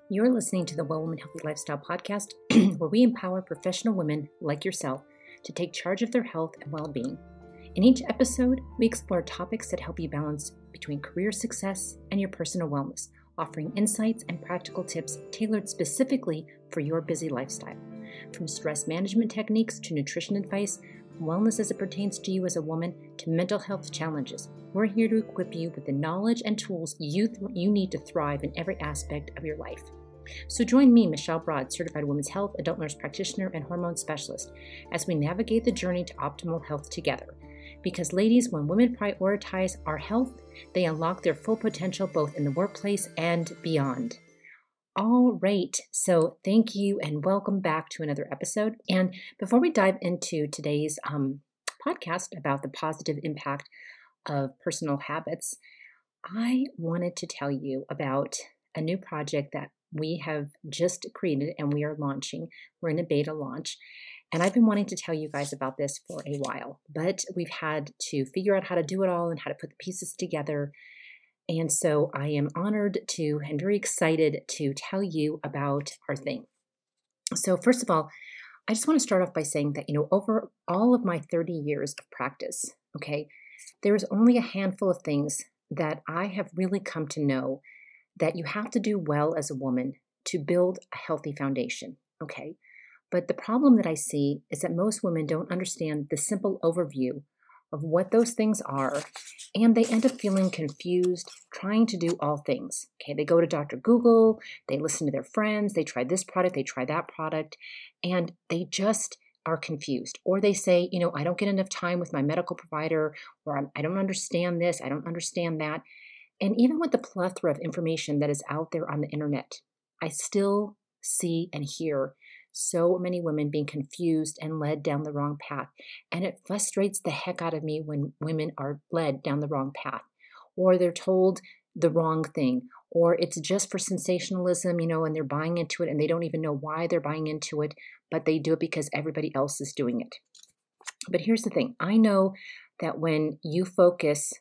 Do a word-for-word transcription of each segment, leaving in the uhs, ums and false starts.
You're listening to the Well Woman Healthy Lifestyle podcast, where we empower professional women like yourself to take charge of their health and well-being. In each episode, we explore topics that help you balance between career success and your personal wellness, offering insights and practical tips tailored specifically for your busy lifestyle. From stress management techniques to nutrition advice, wellness as it pertains to you as a woman, to mental health challenges, we're here to equip you with the knowledge and tools you, th- you need to thrive in every aspect of your life. So join me, Michelle Broad, certified women's health, adult nurse practitioner, and hormone specialist, as we navigate the journey to optimal health together. Because ladies, when women prioritize our health, they unlock their full potential both in the workplace and beyond. All right, so thank you and welcome back to another episode. And before we dive into today's um, podcast about the positive impact of personal habits, I wanted to tell you about a new project that we have just created and we are launching. We're in a beta launch. And I've been wanting to tell you guys about this for a while, but we've had to figure out how to do it all and how to put the pieces together. And so I am honored to and very excited to tell you about our thing. So first of all, I just want to start off by saying that, you know, over all of my thirty years of practice, okay, there is only a handful of things that I have really come to know that you have to do well as a woman to build a healthy foundation, okay? But the problem that I see is that most women don't understand the simple overview of what those things are, and they end up feeling confused trying to do all things, okay? They go to Doctor Google, they listen to their friends, they try this product, they try that product, and they just are confused. Or they say, you know, I don't get enough time with my medical provider, or I'm, I don't understand this, I don't understand that. And even with the plethora of information that is out there on the internet, I still see and hear so many women being confused and led down the wrong path. And it frustrates the heck out of me when women are led down the wrong path, or they're told the wrong thing, or it's just for sensationalism, you know, and they're buying into it and they don't even know why they're buying into it, but they do it because everybody else is doing it. But here's the thing. I know that when you focus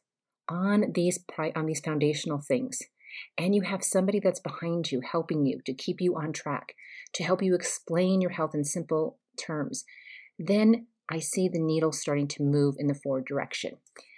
on these on these foundational things, and you have somebody that's behind you helping you to keep you on track, to help you explain your health in simple terms, then I see the needle starting to move in the forward direction.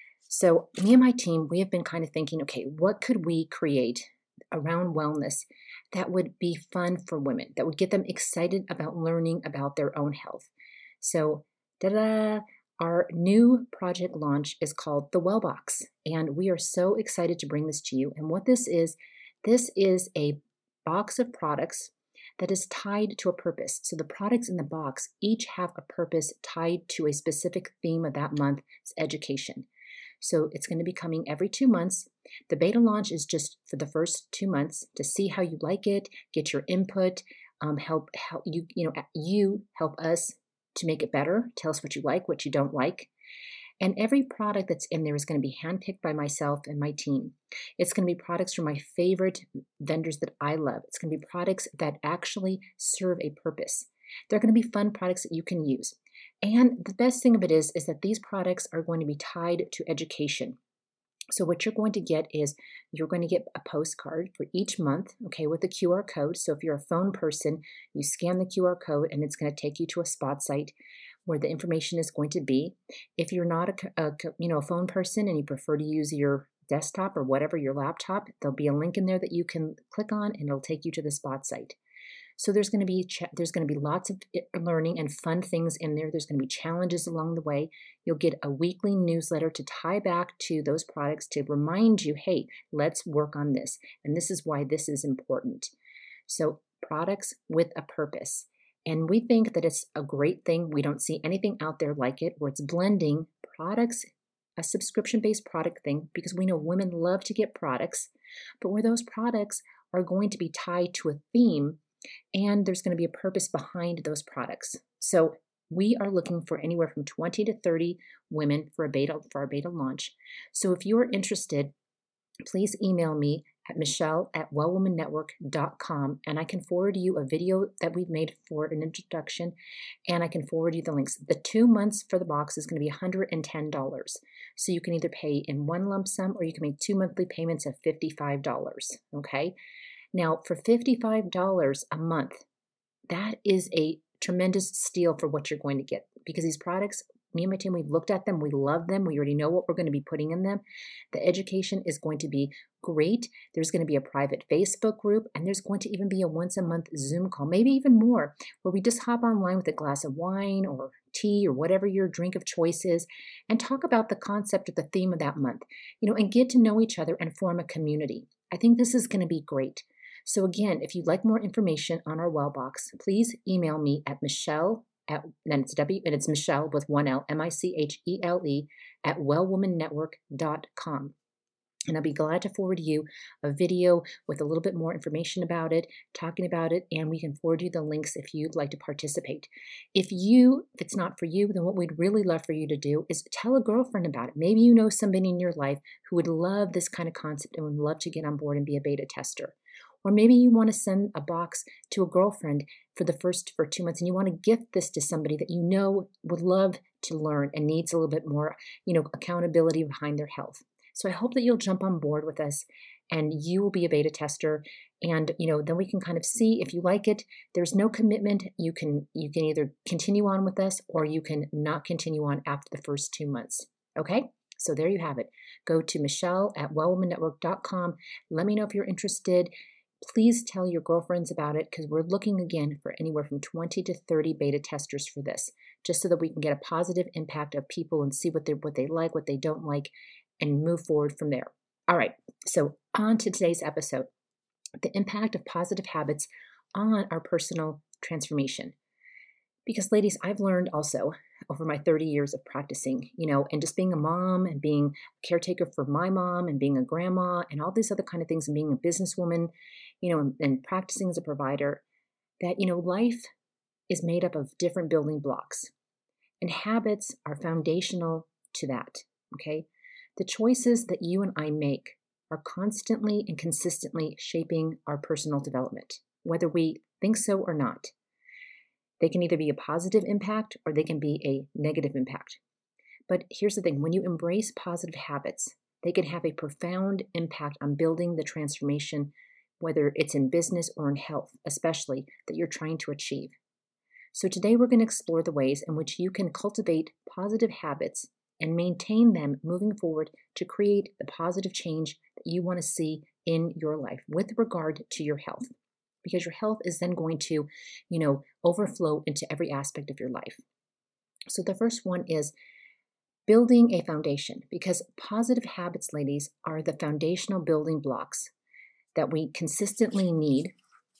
So me and my team, we have been kind of thinking, okay, what could we create around wellness that would be fun for women, that would get them excited about learning about their own health? So, da-da! Our new project launch is called the Wellbox, and we are so excited to bring this to you. And what this is, this is a box of products that is tied to a purpose. So the products in the box each have a purpose tied to a specific theme of that month's education. So it's going to be coming every two months. The beta launch is just for the first two months to see how you like it, get your input, um, help help you you know you help us to make it better. Tell us what you like, what you don't like. And every product that's in there is going to be handpicked by myself and my team. It's going to be products from my favorite vendors that I love. It's going to be products that actually serve a purpose. They're going to be fun products that you can use. And the best thing of it is, is that these products are going to be tied to education. So what you're going to get is you're going to get a postcard for each month, okay, with a Q R code. So if you're a phone person, you scan the Q R code and it's going to take you to a spot site where the information is going to be. If you're not a, a you know a phone person and you prefer to use your desktop or whatever, your laptop, there'll be a link in there that you can click on and it'll take you to the spot site. So there's going to be ch- there's going to be lots of learning and fun things in there. There's going to be challenges along the way. You'll get a weekly newsletter to tie back to those products to remind you, hey, let's work on this. And this is why this is important. So products with a purpose. And we think that it's a great thing. We don't see anything out there like it where it's blending products, a subscription-based product thing, because we know women love to get products, but where those products are going to be tied to a theme and there's going to be a purpose behind those products. So we are looking for anywhere from twenty to thirty women for a beta for our beta launch. So if you are interested, please email me at Michelle at well woman network dot com and I can forward you a video that we've made for an introduction and I can forward you the links. The two months for the box is going to be one hundred ten dollars. So you can either pay in one lump sum or you can make two monthly payments of fifty-five dollars. Okay. Now, for fifty-five dollars a month, that is a tremendous steal for what you're going to get, because these products, me and my team, we've looked at them, we love them, we already know what we're going to be putting in them. The education is going to be great. There's going to be a private Facebook group, and there's going to even be a once a month Zoom call, maybe even more, where we just hop online with a glass of wine or tea or whatever your drink of choice is, and talk about the concept or the theme of that month, you know, and get to know each other and form a community. I think this is going to be great. So again, if you'd like more information on our Wellbox, please email me at Michelle at, then it's W, and it's Michelle with one L, M I C H E L E, at well woman network dot com. And I'll be glad to forward you a video with a little bit more information about it, talking about it, and we can forward you the links if you'd like to participate. If you, if it's not for you, then what we'd really love for you to do is tell a girlfriend about it. Maybe you know somebody in your life who would love this kind of concept and would love to get on board and be a beta tester. Or maybe you want to send a box to a girlfriend for the first, for two months, and you want to gift this to somebody that you know would love to learn and needs a little bit more, you know, accountability behind their health. So I hope that you'll jump on board with us and you will be a beta tester. And, you know, then we can kind of see if you like it. There's no commitment. You can, you can either continue on with us or you can not continue on after the first two months. Okay? So there you have it. Go to Michelle at well woman network dot com. Let me know if you're interested. Please tell your girlfriends about it, because we're looking again for anywhere from twenty to thirty beta testers for this, just so that we can get a positive impact of people and see what they what they like, what they don't like, and move forward from there. All right, so on to today's episode, the impact of positive habits on our personal transformation. Because ladies, I've learned also over my thirty years of practicing, you know, and just being a mom and being a caretaker for my mom and being a grandma and all these other kind of things and being a businesswoman, you know, and, and practicing as a provider, that, you know, life is made up of different building blocks, and habits are foundational to that, okay? The choices that you and I make are constantly and consistently shaping our personal development, whether we think so or not. They can either be a positive impact or they can be a negative impact. But here's the thing, when you embrace positive habits, they can have a profound impact on building the transformation, whether it's in business or in health, especially, that you're trying to achieve. So today we're going to explore the ways in which you can cultivate positive habits and maintain them moving forward to create the positive change that you want to see in your life with regard to your health. Because your health is then going to, you know, overflow into every aspect of your life. So the first one is building a foundation, because positive habits, ladies, are the foundational building blocks that we consistently need,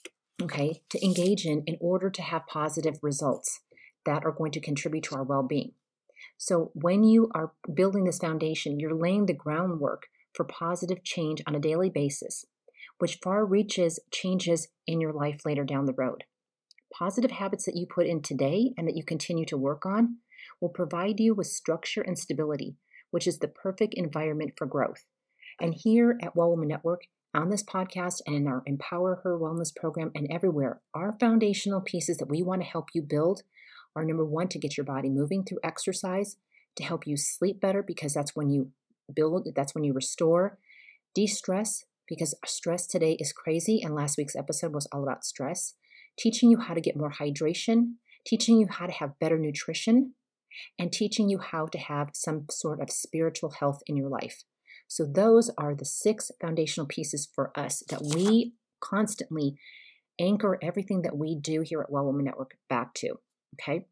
okay, to engage in in order to have positive results that are going to contribute to our well-being. So when you are building this foundation, you're laying the groundwork for positive change on a daily basis, which far reaches changes in your life later down the road. Positive habits that you put in today and that you continue to work on will provide you with structure and stability, which is the perfect environment for growth. And here at Well Woman Network, on this podcast and in our Empower Her Wellness program and everywhere, our foundational pieces that we want to help you build are, number one, to get your body moving through exercise, to help you sleep better, because that's when you build, that's when you restore, de-stress, because stress today is crazy, and last week's episode was all about stress, teaching you how to get more hydration, teaching you how to have better nutrition, and teaching you how to have some sort of spiritual health in your life. So those are the six foundational pieces for us that we constantly anchor everything that we do here at Well Woman Network back to, okay?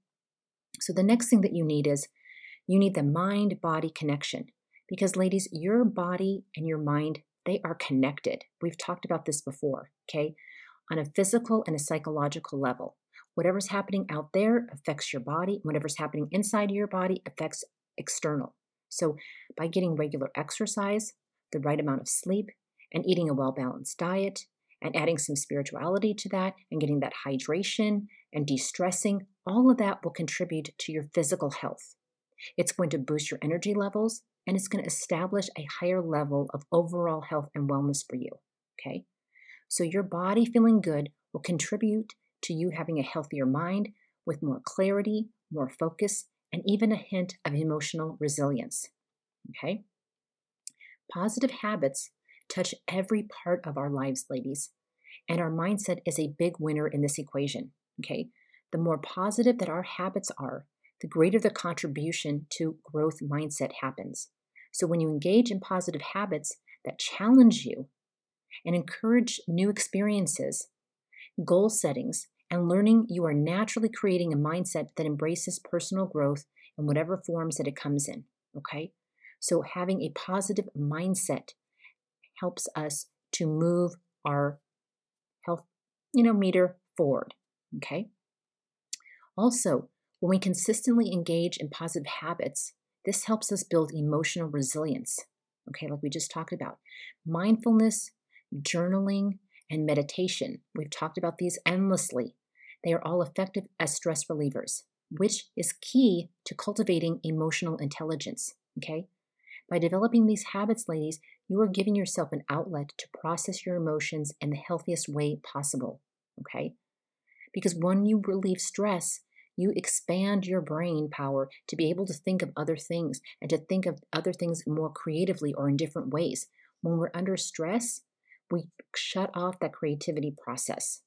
So the next thing that you need is you need the mind-body connection, because ladies, your body and your mind, they are connected. We've talked about this before, okay? On a physical and a psychological level. Whatever's happening out there affects your body. Whatever's happening inside your body affects external. So by getting regular exercise, the right amount of sleep, and eating a well-balanced diet, and adding some spirituality to that, and getting that hydration and de-stressing, all of that will contribute to your physical health. It's going to boost your energy levels, and it's going to establish a higher level of overall health and wellness for you, okay? So your body feeling good will contribute to you having a healthier mind with more clarity, more focus, and even a hint of emotional resilience, okay? Positive habits touch every part of our lives, ladies. And our mindset is a big winner in this equation, okay? The more positive that our habits are, the greater the contribution to growth mindset happens. So when you engage in positive habits that challenge you and encourage new experiences, goal settings, and learning, you are naturally creating a mindset that embraces personal growth in whatever forms that it comes in, okay? So having a positive mindset helps us to move our health, you know, meter forward, okay? Also, when we consistently engage in positive habits, this helps us build emotional resilience, okay, like we just talked about. Mindfulness, journaling, and meditation, we've talked about these endlessly. They are all effective as stress relievers, which is key to cultivating emotional intelligence, okay? By developing these habits, ladies, you are giving yourself an outlet to process your emotions in the healthiest way possible, okay? Because when you relieve stress, you expand your brain power to be able to think of other things and to think of other things more creatively or in different ways. When we're under stress, we shut off that creativity process,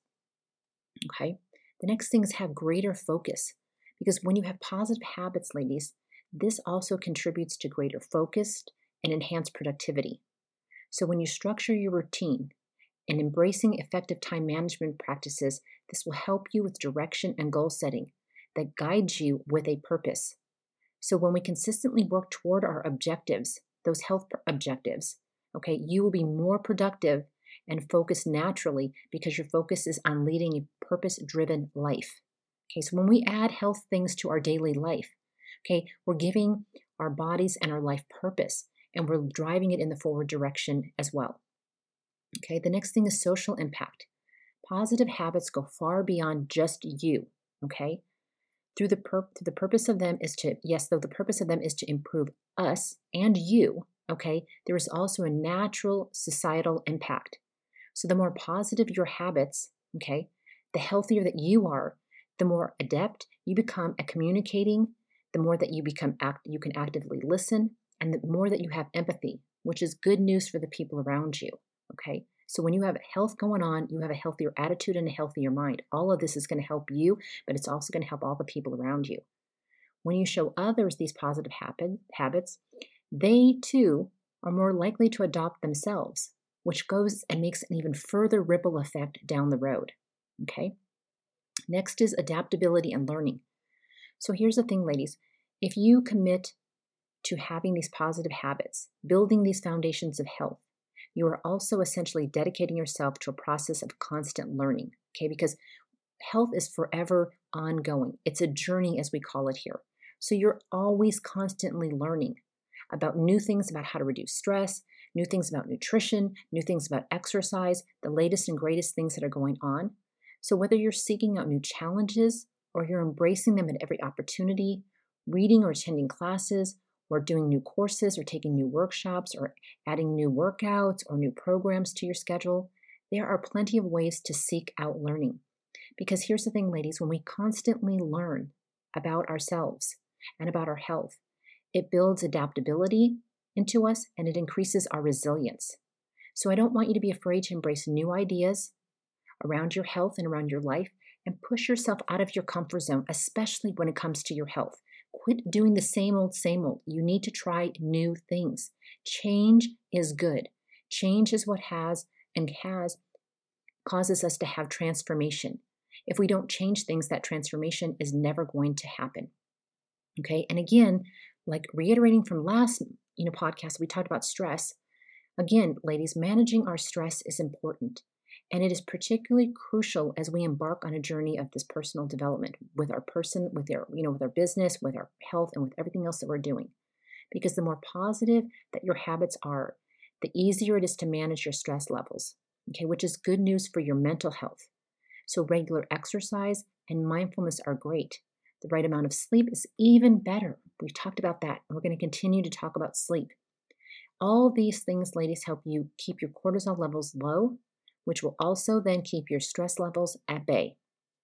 okay? The next thing is have greater focus, because when you have positive habits, ladies, this also contributes to greater focus and enhanced productivity. So when you structure your routine and embracing effective time management practices, this will help you with direction and goal setting that guides you with a purpose. So when we consistently work toward our objectives, those health objectives, okay, you will be more productive and focused naturally because your focus is on leading a purpose-driven life. Okay, so when we add health things to our daily life, okay, we're giving our bodies and our life purpose, and we're driving it in the forward direction as well. Okay, the next thing is social impact. Positive habits go far beyond just you, okay? Through the, pur- through the purpose of them is to, yes, though the purpose of them is to improve us and you, okay, there is also a natural societal impact. So the more positive your habits, okay, the healthier that you are, the more adept you become at communicating, the more that you become act, you can actively listen, and the more that you have empathy, which is good news for the people around you, okay? So when you have health going on, you have a healthier attitude and a healthier mind. All of this is going to help you, but it's also going to help all the people around you. When you show others these positive happen, habits, they too are more likely to adopt themselves, which goes and makes an even further ripple effect down the road, okay? Next is adaptability and learning. So here's the thing, ladies. If you commit to having these positive habits, building these foundations of health, you are also essentially dedicating yourself to a process of constant learning, okay? Because health is forever ongoing. It's a journey, as we call it here. So you're always constantly learning about new things about how to reduce stress, new things about nutrition, new things about exercise, the latest and greatest things that are going on. So whether you're seeking out new challenges or you're embracing them at every opportunity, reading or attending classes, or doing new courses or taking new workshops or adding new workouts or new programs to your schedule, there are plenty of ways to seek out learning. Because here's the thing, ladies, when we constantly learn about ourselves and about our health, it builds adaptability into us and it increases our resilience. So I don't want you to be afraid to embrace new ideas around your health and around your life and push yourself out of your comfort zone, especially when it comes to your health. Quit doing the same old, same old. You need to try new things. Change is good. Change is what has and has causes us to have transformation. If we don't change things, that transformation is never going to happen. Okay, and again, like reiterating from last you know podcast, we talked about stress. Again, ladies, managing our stress is important. And it is particularly crucial as we embark on a journey of this personal development with our person, with our, you know, with our business, with our health, and with everything else that we're doing. Because the more positive that your habits are, the easier it is to manage your stress levels, okay, which is good news for your mental health. So regular exercise and mindfulness are great. The right amount of sleep is even better. We've talked about that, and we're going to continue to talk about sleep. All these things, ladies, help you keep your cortisol levels low, which will also then keep your stress levels at bay.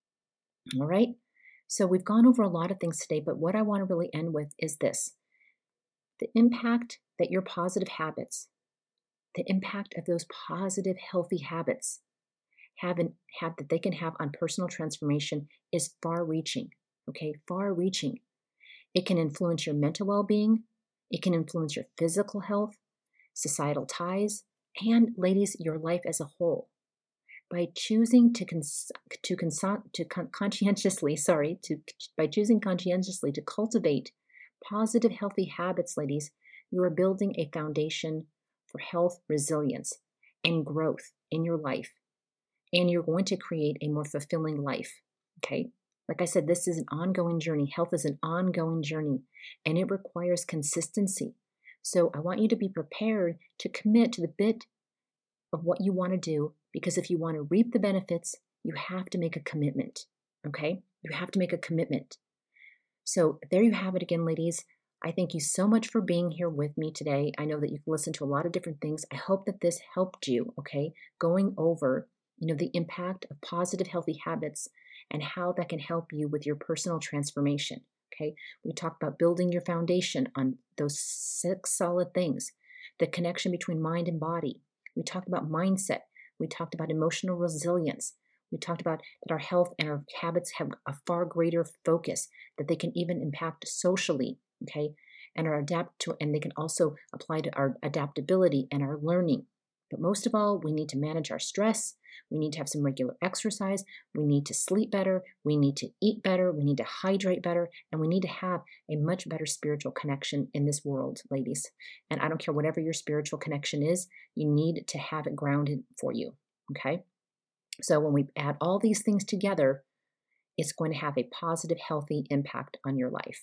All right? So we've gone over a lot of things today, but what I want to really end with is this. The impact that your positive habits, the impact of those positive, healthy habits have, an, have that they can have on personal transformation is far-reaching, okay? Far-reaching. It can influence your mental well-being. It can influence your physical health, societal ties, and, ladies, your life as a whole. By choosing to cons- to cons- to con- conscientiously, sorry, to by choosing conscientiously to cultivate positive, healthy habits, ladies, you are building a foundation for health, resilience, and growth in your life. And you're going to create a more fulfilling life, okay? Like I said, this is an ongoing journey. Health is an ongoing journey, and it requires consistency. So I want you to be prepared to commit to the bit of what you want to do, because if you want to reap the benefits, you have to make a commitment, okay? You have to make a commitment. So there you have it again, ladies. I thank you so much for being here with me today. I know that you've listened to a lot of different things. I hope that this helped you, okay? Going over, you know, the impact of positive, healthy habits and how that can help you with your personal transformation, okay? We talked about building your foundation on those six solid things, the connection between mind and body. We talked about mindset. We talked about emotional resilience. We talked about that our health and our habits have a far greater focus, that they can even impact socially, okay? And our adapt to, and they can also apply to our adaptability and our learning. But most of all, we need to manage our stress. We need to have some regular exercise. We need to sleep better. We need to eat better. We need to hydrate better. And we need to have a much better spiritual connection in this world, ladies. And I don't care whatever your spiritual connection is, you need to have it grounded for you, okay? So when we add all these things together, it's going to have a positive, healthy impact on your life.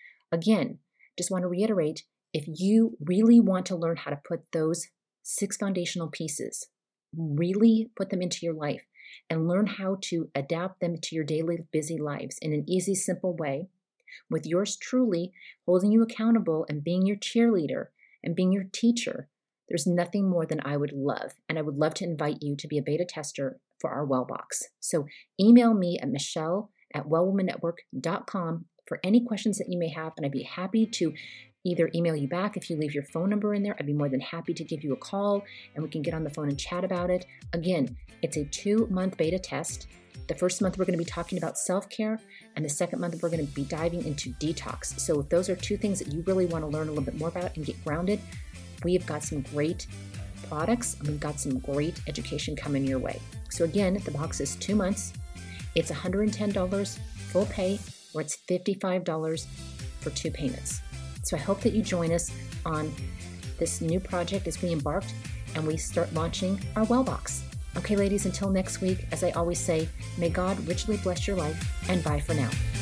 Again, just want to reiterate, if you really want to learn how to put those six foundational pieces, really put them into your life and learn how to adapt them to your daily busy lives in an easy, simple way, with yours truly holding you accountable and being your cheerleader and being your teacher, there's nothing more than I would love. And I would love to invite you to be a beta tester for our Wellbox. So email me at Michelle at well woman network dot com for any questions that you may have, and I'd be happy to either email you back. If you leave your phone number in there, I'd be more than happy to give you a call and we can get on the phone and chat about it. Again, it's a two-month beta test. The first month we're going to be talking about self-care, and the second month we're going to be diving into detox. So if those are two things that you really want to learn a little bit more about and get grounded, we've got some great products and we've got some great education coming your way. So again, the box is two months. It's one hundred ten dollars full pay, or it's fifty-five dollars for two payments. So I hope that you join us on this new project as we embarked and we start launching our Wellbox. Okay, ladies, until next week, as I always say, may God richly bless your life, and bye for now.